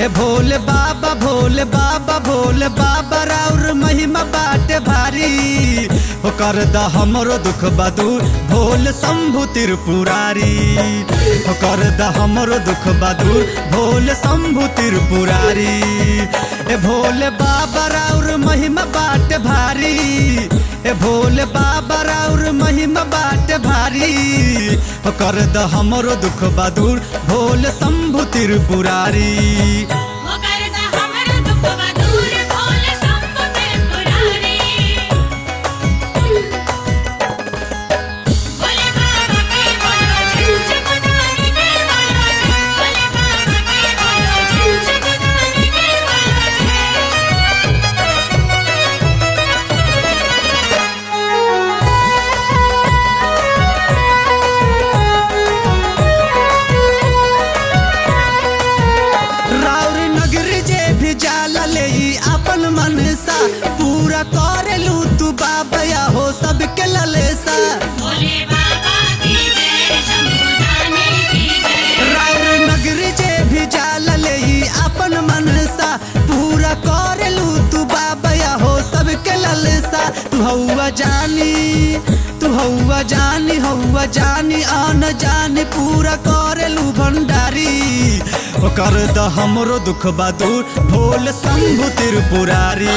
भोले बाबा भोले बाबा भोले बाबा राउर महिमा बाटे भारी हो कर द हमरो दुख बदूर भोले शंभु त्रिपुरारी हो कर द हमरो दुख बदूर भोले शंभु त्रिपुरारी भोले बाबा राउर महिमा बाटे भारी भोले बाबा राउर महिमा बाटे भारी हो कर द हमरो दुख बदूर भोले शंभु त्रिपुरारी अपन मनसा पूरा करेलू तू बाबा या हो सबके ललेसा भोले बाबा की जय शंभु दानी की जय राउर नगरी जे भी जाला ले अपन मनसा पूरा करेलू तू बाबा या हो सबके ललेसा तू हौवा जानी आन जानी पूरा करेलू भंडारी ओ कर द हमरो दुख बदूर भोले शंभु त्रिपुरारी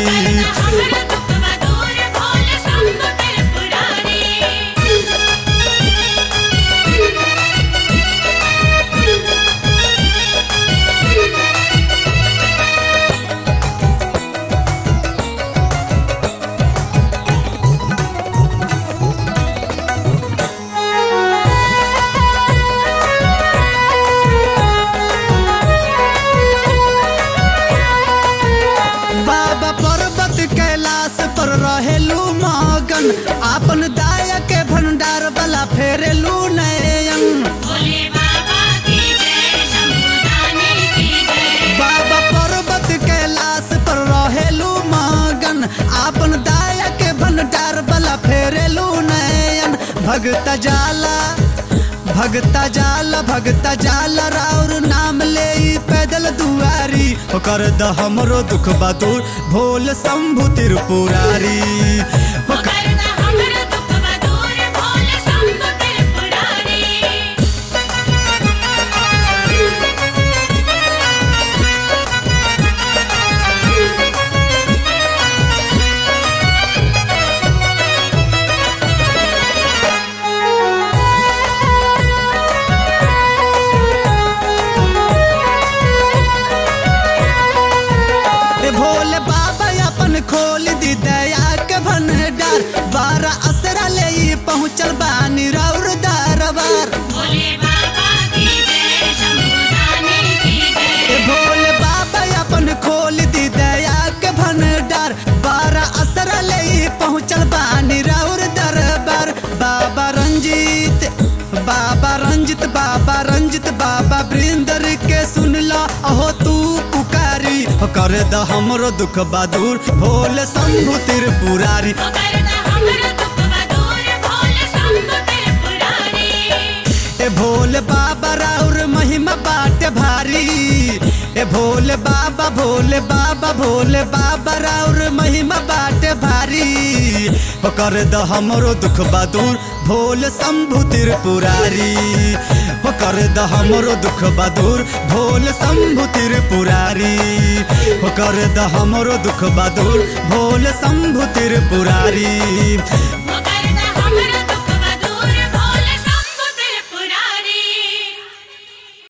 रहेलू मगन आपन दाया के भंडार वाला फेरेलू नयन भोले बाबा की जय शंभु दानी की जय बाबा पर्वत कैलाश पर रहेलू मगन आपन दाया के भंडार वाला फेरेलू नयन भगता जाला राउर नाम ले पैदल दुआरी हो कर द हमरो दुख बदूर भोले शंभु त्रिपुरारी हो कर द हमरो दुख बदूर भोले शंभु त्रिपुरारी भोले बाबा अपन खोल दी दया के भंडार बारा असरा ले पहुँचल बानी राउर दरबार भोले बाबा की जय शंभु दानी की जय भोले बाबा अपन खोल दी दया के भंडार बारा असरा ले पहुँचल बानी राउर दरबार बाबा रंजित बाबा वृंदर के सुनला अहो तू पुकारी कर द हमरो दुख बदूर भोले शंभु त्रिपुरारी भोले बाबा राउर महिमा बाटे भारी भोले बाबा राउर महिमा बाटे भारी हो कर द हमरो दुख बदूर भोले शंभु त्रिपुरारी हो कर द हमरो दुख बदूर भोले शंभु त्रिपुरारी हो कर द हमरो दुख बदूर भोले शंभु त्रिपुरारी